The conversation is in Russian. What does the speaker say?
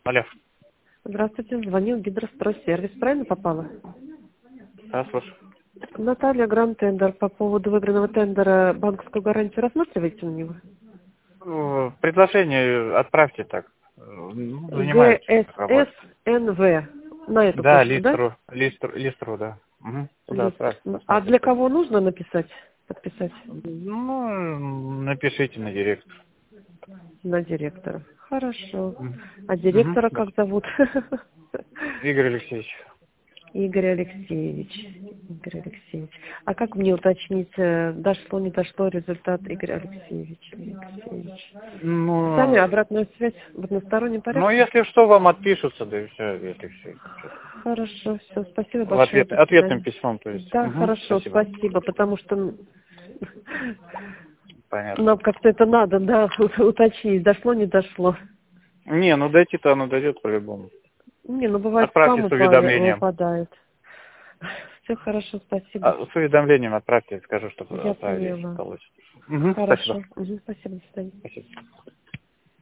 Алло. Здравствуйте, звонил Гидростройсервис. Правильно попала? Да, слушаю. Наталья, Гранд-тендер. По поводу выигранного тендера банковскую гарантию рассматриваете на него? Предложение отправьте так. Занимаюсь работой. ГССНВ. На эту Да, почту, да? листру, да. Угу. Туда Лист. отправьте, А для посмотрите. кого нужно написать? Подписать? Ну, напишите на директор. На директора. Хорошо. А Угу. директора как зовут? Игорь Алексеевич. Игорь Алексеевич. Игорь Алексеевич. А как мне уточнить, дошло, не дошло результат, Игорь Алексеевич? Сами Ну, обратную связь в одностороннем ну, порядке? если что, вам отпишутся, да и все, если все. Хорошо, все, спасибо В большое, до ответным свидания. письмом, то есть. Да, Угу. хорошо, Спасибо. спасибо, потому что Понятно. нам как-то это надо, да, уточнить, дошло, не дошло. Не, ну дойти-то оно дойдет по-любому. Не, ну бывает Отправьте спам с уведомлением. выпадает. Все хорошо, спасибо. С уведомлением отправьте, скажу, что Я отправили, если поняла. получится. Угу. Спасибо. Хорошо, спасибо, до свидания. Спасибо.